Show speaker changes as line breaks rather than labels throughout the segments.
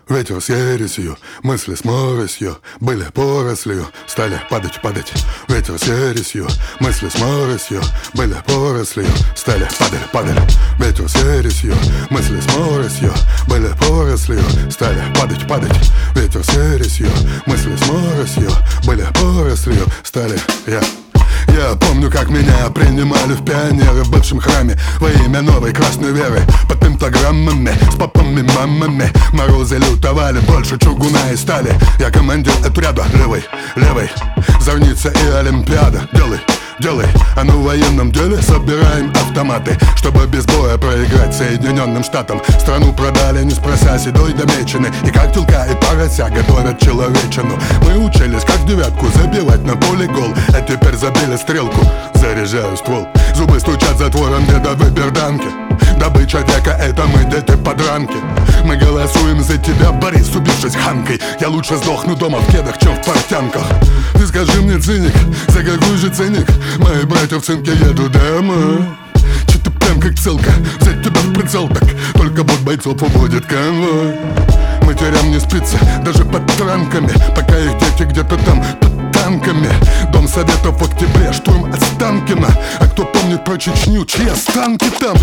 Ветер с ересью, мысли с моросью были порослью, стали падать. Ветер с ересью, мысли с моросью были порослью, стали падать. Ветер с ересью, мысли с моросью были порослью, стали падать. Ветер с ересью, мысли с моросью были порослью, стали Я помню, как меня принимали в пионеры в бывшем храме во имя новой красной веры. Под пентаграммами, с попами, мамами морозы лютовали, больше чугуна и стали. Я командир отряда, левый, зорница и олимпиада. Делай, а на военном деле собираем автоматы, чтобы без боя проиграть Соединенным Штатам. Страну продали, не спрося, седой до мечены. И как телка и порося готовят человечину. Мы учились, как девятку забивать на поле гол, а теперь забили стрелку, заряжаю ствол. Зубы стучат затвором дедовой берданки. Добыча века — это мы, дети подранки. Мы голосуем за тебя, Борис, убившись ханкой. Я лучше сдохну дома в кедах, чем в портянках. Ты скажи мне, циник, за какой же ценник мои братья в цинке едут домой? Че ты прям как целка, взять тебя в прицел так, только бот бойцов уводит конвой. Матерям не спится, даже под транками, пока их дети где-то там под танками. Дом советов в октябре, штурм Останкино. А кто помнит про Чечню, чьи останки там?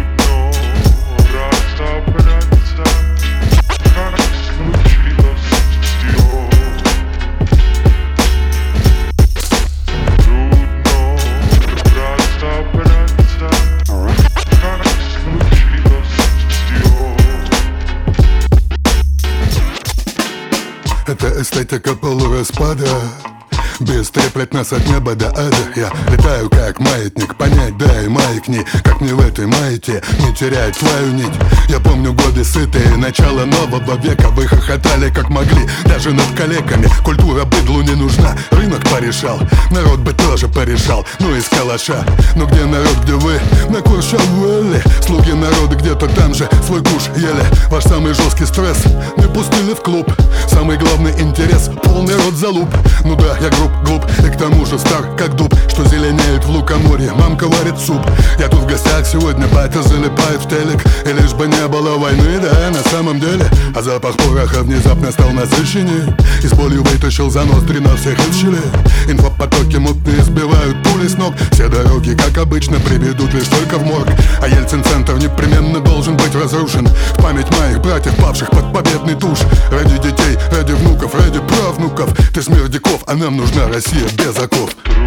Это эстетика полураспада. Без треплет нас от неба до ада. Я летаю как маятник, понять дай маятни. Как мне в этой маяке не терять твою нить. Я помню годы сытые, начало нового века. Вы хохотали как могли, даже над калеками. Культура быдлу не нужна, рынок порешал. Народ бы тоже порешал, ну из калаша. Но где народ, где вы? На Куршавелле. Слуги народа где-то там же свой куш ели. Ваш самый жесткий стресс не пустили в клуб. Самый главный интерес — полный рот залуп. Ну да, я глуп, и к тому же стар, как дуб, что зеленеет в лукоморье. Мамка варит суп. Я тут в гостях сегодня, батя залипает в телек. И лишь бы не было войны, да, на самом деле. А запах пороха внезапно стал насыщеннее. И с болью вытащил за ноздри на всех из щелей. Инфопотоки мутные сбивают пули с ног. Все дороги, как обычно, приведут лишь только в морг. А Ельцин-центр непременно должен быть разрушен в память моих братьев, павших под победный туш. Ради детей, ради внуков, ради правнуков. Ты смердяков, а нам нужна Россия без оков.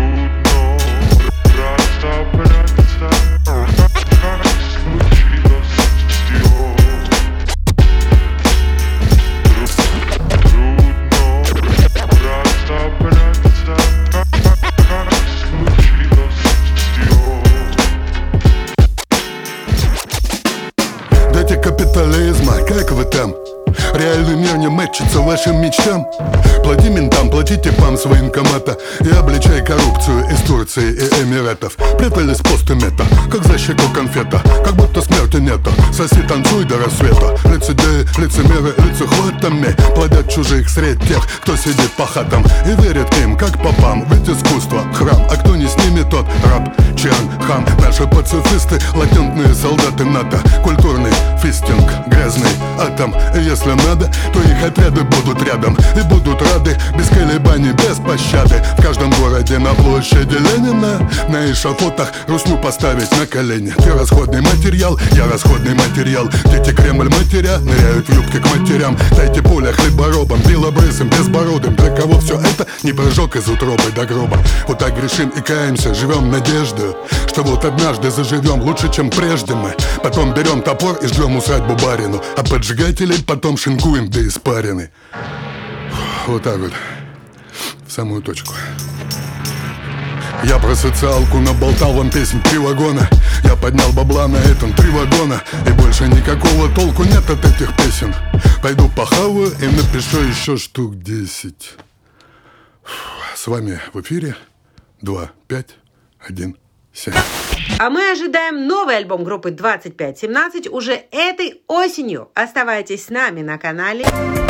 Дети капитализма, как вы там? Реальный мир не мэтчится вашим мечтам. Плати ментам, плати типам с военкомата и обличай коррупцию из Турции и Эмиратов. Прятались постамета, как за щеку конфета, как будто смерти нету. Соси, танцуй до рассвета. Лицедеи, лицемеры, лицехватами плодят чужих средь тех, кто сидит по хатам и верит им, как попам. Ведь искусство — храм, а кто не с ними, тот раб. Чан, хам, наши пацифисты, латентные солдаты НАТО. Культурный фистинг, грязный атом. И если надо, то их отряды будут рядом и будут рады, без колебаний, без пощады. В каждом городе на площади Ленина на эшафотах русню поставить на колени. Ты расходный материал, я расходный материал. Дети Кремль матеря ныряют в юбки к матерям. Дайте поле хлеборобам, белобрысым, безбородым. Для кого все это не прыжок из утробы до гроба. Вот так грешим и каемся, живем надеждой, что вот однажды заживем лучше, чем прежде мы. Потом берем топор и ждем усадьбу барину, а поджигателей потом шинкуем до испарины. Вот так вот, в самую точку. Я про социалку наболтал вам песен 3 вагона. Я поднял бабла на этом 3 вагона. И больше никакого толку нет от этих песен. Пойду похаваю и напишу еще штук 10. С вами в эфире 2, 5, 1, 7.
А мы ожидаем новый альбом группы 2517 уже этой осенью. Оставайтесь с нами на канале.